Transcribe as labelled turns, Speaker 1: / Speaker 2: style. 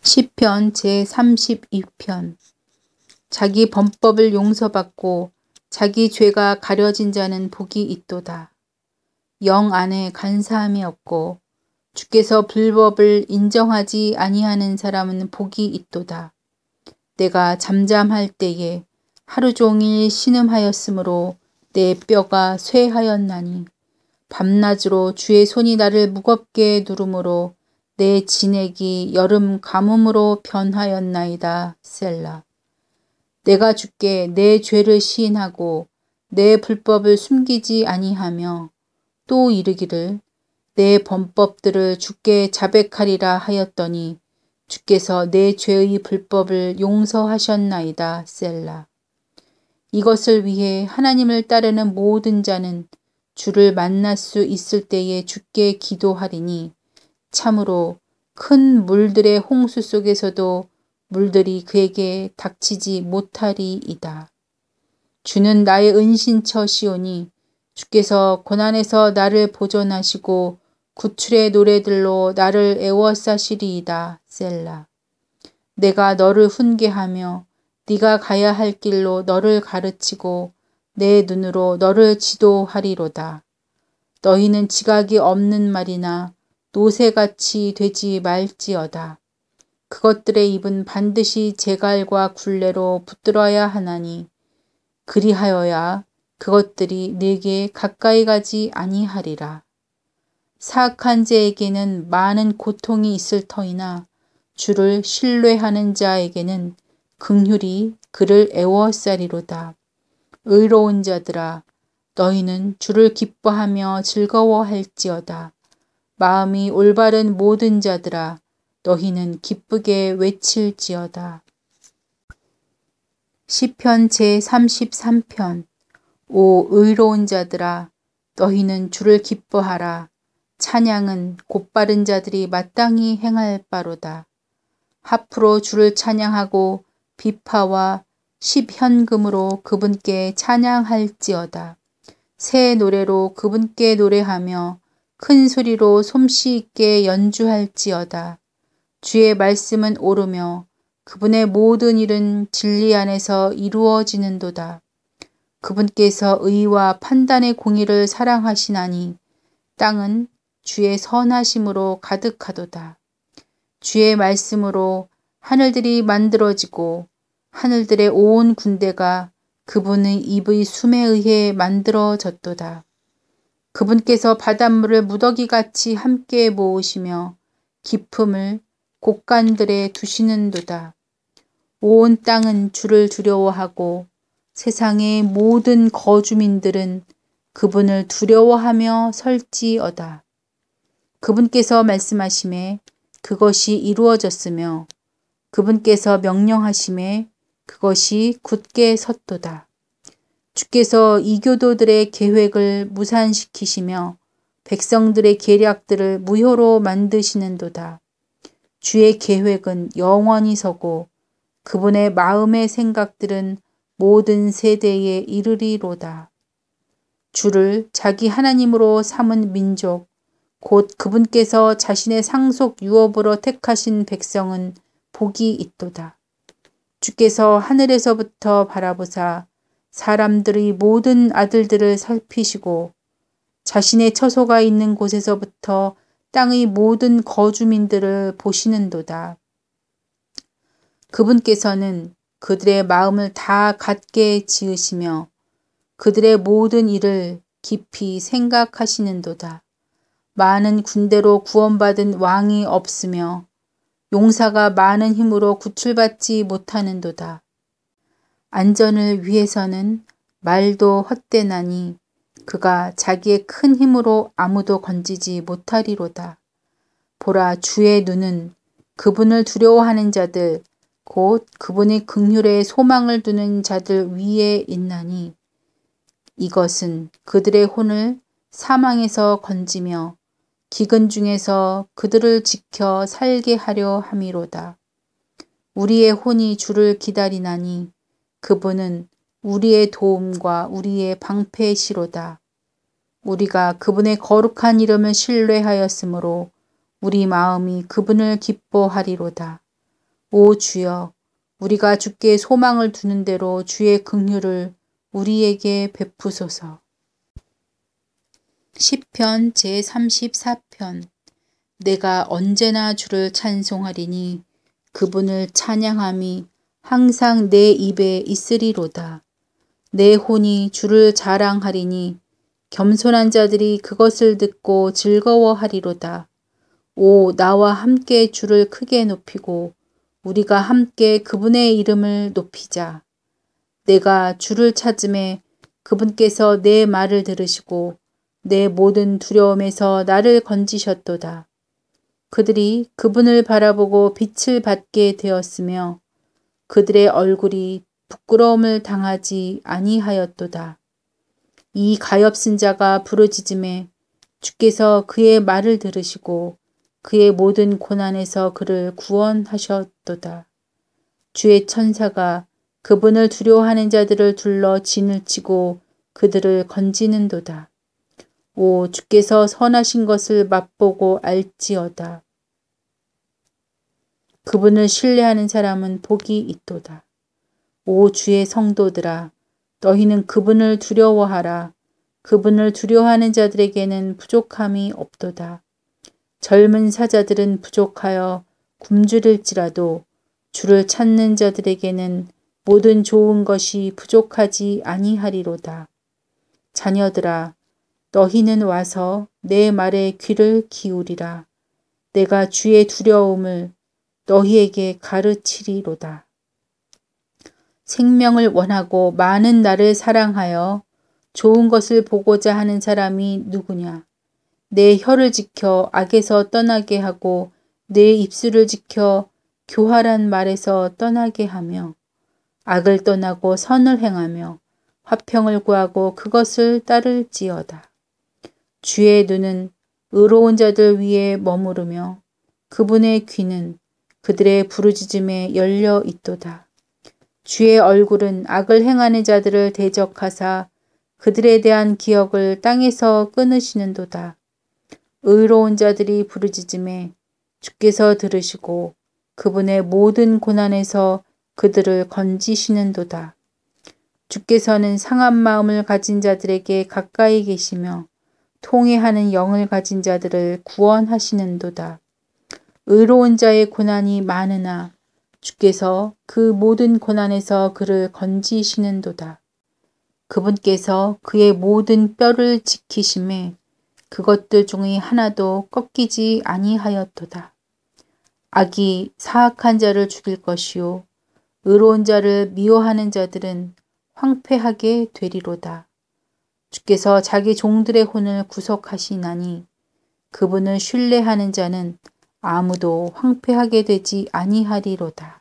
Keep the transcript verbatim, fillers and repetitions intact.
Speaker 1: 시편 제삼십이 편. 자기 범법을 용서받고 자기 죄가 가려진 자는 복이 있도다. 영 안에 간사함이 없고 주께서 불법을 인정하지 아니하는 사람은 복이 있도다. 내가 잠잠할 때에 하루 종일 신음하였으므로 내 뼈가 쇠하였나니 밤낮으로 주의 손이 나를 무겁게 누르므로 내 진액이 여름 가뭄으로 변하였나이다. 셀라. 내가 주께 내 죄를 시인하고 내 불법을 숨기지 아니하며 또 이르기를 내 범법들을 주께 자백하리라 하였더니 주께서 내 죄의 불법을 용서하셨나이다. 셀라. 이것을 위해 하나님을 따르는 모든 자는 주를 만날 수 있을 때에 주께 기도하리니 참으로 큰 물들의 홍수 속에서도 물들이 그에게 닥치지 못하리이다. 주는 나의 은신처시오니 주께서 고난에서 나를 보존하시고 구출의 노래들로 나를 애워싸시리이다. 셀라. 내가 너를 훈계하며 네가 가야 할 길로 너를 가르치고 내 눈으로 너를 지도하리로다. 너희는 지각이 없는 말이나 노새같이 되지 말지어다. 그것들의 입은 반드시 재갈과 굴레로 붙들어야 하나니 그리하여야 그것들이 네게 가까이 가지 아니하리라. 사악한 자에게는 많은 고통이 있을 터이나 주를 신뢰하는 자에게는 긍휼이 그를 애워싸리로다. 의로운 자들아, 너희는 주를 기뻐하며 즐거워할지어다. 마음이 올바른 모든 자들아, 너희는 기쁘게 외칠지어다. 시편 제삼십삼 편. 오 의로운 자들아, 너희는 주를 기뻐하라. 찬양은 곧바른 자들이 마땅히 행할 바로다. 하프로 주를 찬양하고 비파와 십현금으로 그분께 찬양할지어다. 새 노래로 그분께 노래하며 큰 소리로 솜씨 있게 연주할지어다. 주의 말씀은 옳으며 그분의 모든 일은 진리 안에서 이루어지는도다. 그분께서 의와 판단의 공의를 사랑하시나니 땅은 주의 선하심으로 가득하도다. 주의 말씀으로 하늘들이 만들어지고 하늘들의 온 군대가 그분의 입의 숨에 의해 만들어졌도다. 그분께서 바닷물을 무더기같이 함께 모으시며 깊음을 곳간들에 두시는도다. 온 땅은 주를 두려워하고 세상의 모든 거주민들은 그분을 두려워하며 설지어다. 그분께서 말씀하심에 그것이 이루어졌으며 그분께서 명령하심에 그것이 굳게 섰도다. 주께서 이교도들의 계획을 무산시키시며 백성들의 계략들을 무효로 만드시는도다. 주의 계획은 영원히 서고 그분의 마음의 생각들은 모든 세대에 이르리로다. 주를 자기 하나님으로 삼은 민족, 곧 그분께서 자신의 상속 유업으로 택하신 백성은 복이 있도다. 주께서 하늘에서부터 바라보사 사람들의 모든 아들들을 살피시고 자신의 처소가 있는 곳에서부터 땅의 모든 거주민들을 보시는도다. 그분께서는 그들의 마음을 다 같게 지으시며 그들의 모든 일을 깊이 생각하시는도다. 많은 군대로 구원받은 왕이 없으며 용사가 많은 힘으로 구출받지 못하는도다. 안전을 위해서는 말도 헛되나니 그가 자기의 큰 힘으로 아무도 건지지 못하리로다. 보라, 주의 눈은 그분을 두려워하는 자들 곧 그분의 긍휼에 소망을 두는 자들 위에 있나니 이것은 그들의 혼을 사망에서 건지며 기근 중에서 그들을 지켜 살게 하려 함이로다. 우리의 혼이 주를 기다리나니 그분은 우리의 도움과 우리의 방패시로다. 우리가 그분의 거룩한 이름을 신뢰하였으므로 우리 마음이 그분을 기뻐하리로다. 오 주여, 우리가 주께 소망을 두는 대로 주의 긍휼을 우리에게 베푸소서. 시편 제삼십사 편. 내가 언제나 주를 찬송하리니 그분을 찬양함이 항상 내 입에 있으리로다. 내 혼이 주를 자랑하리니 겸손한 자들이 그것을 듣고 즐거워하리로다. 오, 나와 함께 주를 크게 높이고 우리가 함께 그분의 이름을 높이자. 내가 주를 찾음에 그분께서 내 말을 들으시고 내 모든 두려움에서 나를 건지셨도다. 그들이 그분을 바라보고 빛을 받게 되었으며 그들의 얼굴이 부끄러움을 당하지 아니하였도다. 이 가엾은 자가 부르짖음에 주께서 그의 말을 들으시고 그의 모든 고난에서 그를 구원하셨도다. 주의 천사가 그분을 두려워하는 자들을 둘러 진을 치고 그들을 건지는도다. 오, 주께서 선하신 것을 맛보고 알지어다. 그분을 신뢰하는 사람은 복이 있도다. 오, 주의 성도들아, 너희는 그분을 두려워하라. 그분을 두려워하는 자들에게는 부족함이 없도다. 젊은 사자들은 부족하여 굶주릴지라도 주를 찾는 자들에게는 모든 좋은 것이 부족하지 아니하리로다. 자녀들아, 너희는 와서 내 말에 귀를 기울이라. 내가 주의 두려움을 너희에게 가르치리로다. 생명을 원하고 많은 나를 사랑하여 좋은 것을 보고자 하는 사람이 누구냐? 내 혀를 지켜 악에서 떠나게 하고 내 입술을 지켜 교활한 말에서 떠나게 하며 악을 떠나고 선을 행하며 화평을 구하고 그것을 따를지어다. 주의 눈은 의로운 자들 위에 머무르며 그분의 귀는 그들의 부르짖음에 열려 있도다. 주의 얼굴은 악을 행하는 자들을 대적하사 그들에 대한 기억을 땅에서 끊으시는도다. 의로운 자들이 부르짖음에 주께서 들으시고 그분의 모든 고난에서 그들을 건지시는도다. 주께서는 상한 마음을 가진 자들에게 가까이 계시며 통회하는 영을 가진 자들을 구원하시는도다. 의로운 자의 고난이 많으나 주께서 그 모든 고난에서 그를 건지시는도다. 그분께서 그의 모든 뼈를 지키심에 그것들 중의 하나도 꺾이지 아니하였도다. 악이 사악한 자를 죽일 것이요 의로운 자를 미워하는 자들은 황폐하게 되리로다. 주께서 자기 종들의 혼을 구속하시나니 그분을 신뢰하는 자는 아무도 황폐하게 되지 아니하리로다.